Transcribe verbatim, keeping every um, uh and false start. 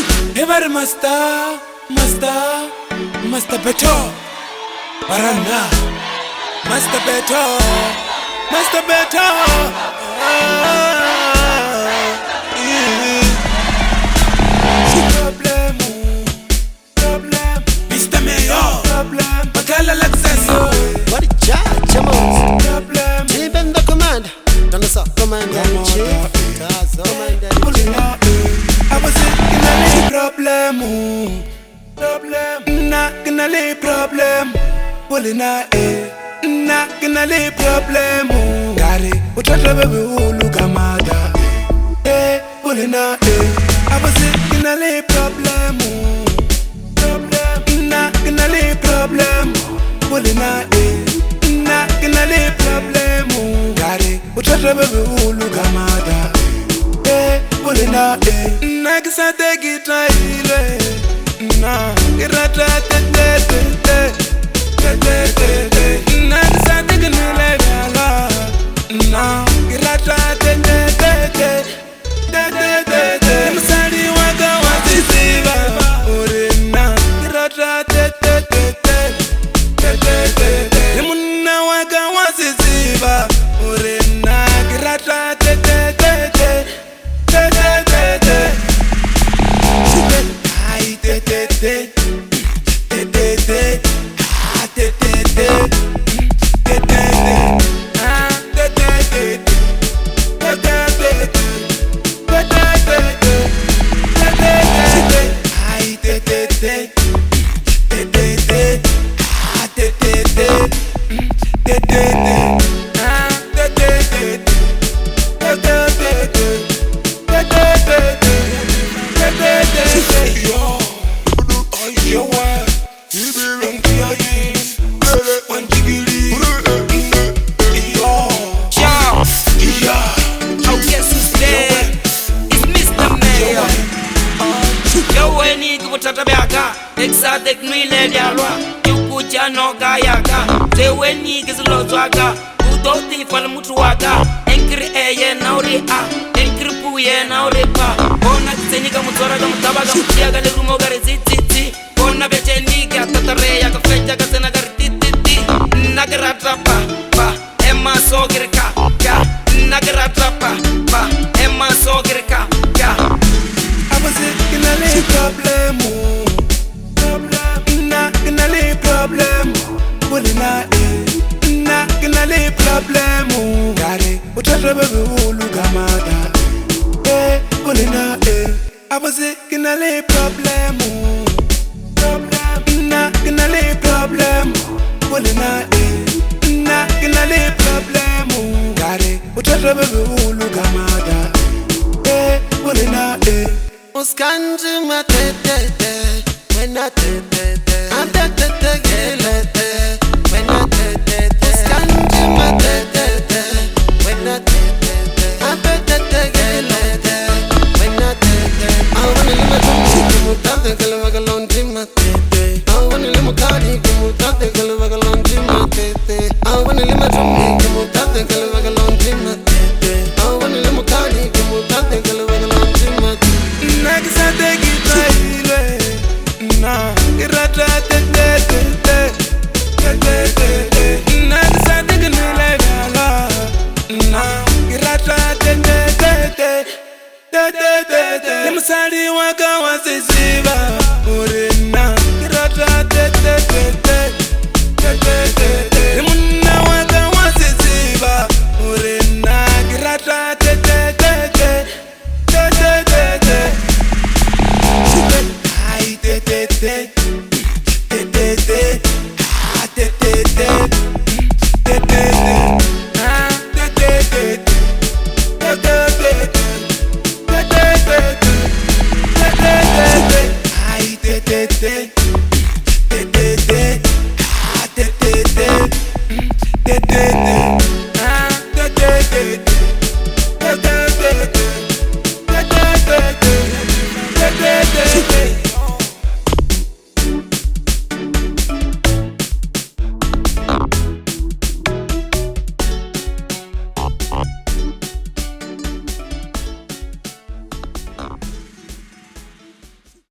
Ever master, master, master beto, barana, master beto, master beto. Problem, problem, mister Mayor, problem, Bakala Laxaso. What a charge, come on. Problem, Chief and the commander. Don't know, commander in chief. That's commander in chief. I was in a problem, problem, not gonna lay problem. Pulling out a not gonna lay problem. Gary, what a trouble, look a mother. Eh, pulling out a I was in a lay problem, problem, not gonna lay problem. Pulling out a not gonna lay problem. Gary, what a trouble, look a mother. Eh, pulling out a Nagisa de gitaile, na irata te te te te te te te. Nagisa de gnile gala, na irata te te te te te te te te. Msari waga waziziba, orena irata te te te te te te te te. Muna waga waziziba, orena irata te te te te te te te te. Te te te, te te te, ah te te te, te te te, ah te te te, te te te, te te te, te te te, ay te te te, te te te, ah te te te, te te te, ah te te te, te te te, te te te, te te te. Yo, what? You be wrong to your ears. One jiggy. Yo, Ciao. yeah. Oh, guess who's there? It's mister Mayor. Yo, when you go to the Biaka, exotic Mille Dialwa, you put your no Gayaka. Say when you get a lot of Waka, who don't think for the Mutuaka, Enkri Aye Nauri A, Enkri Puye Nauri Pa, Bona Senica Mutora Mutabaga, Yaga the Rumoga Ziti, Bona Bechenica, Tatareya, Feja Casena Gartiti, Nagaratrapa, Pa, Emma Sogirka, Ka, Nagaratrapa, Pa, Emma Sogirka, Ka. I was in a lay problem. Problem, not gonna lay problem. Pulling out a not gonna lay problem. Gary, what a trouble, look a mother. Eh, pulling out a I was in a lay problem. Problem, not gonna lay problem. Pulling out a not gonna lay problem. Gary, what a trouble, look a mother. Eh, pulling out a Muskanji matete, when I tete, I'm tete gelete, when I tete, Muskanji matete, when I tete, I'm tete gelete, when I tete. I wanna live my dream, come out the Galavagalon dream matete. I wanna live my cardi, come out the Galavagalon dream matete. I wanna live my dream, come out the Galavagalon dream matete. I wanna live my cardi, come out the Galavagalon dream matete. Nagisa de gitaile, na irata te te te te te te te te. Nagisa de gnile gala, na irata te te te te te te te te. Msari waka waziziba, orena irata te te te te te te te te. Muna waka waziziba, orena irata te te te te te te te te. Ay te te te, te te te, ah te te te, te te te, ah te te te, te te te, te te te, te te te, ay te te te, te te te, ah te te te, te te te.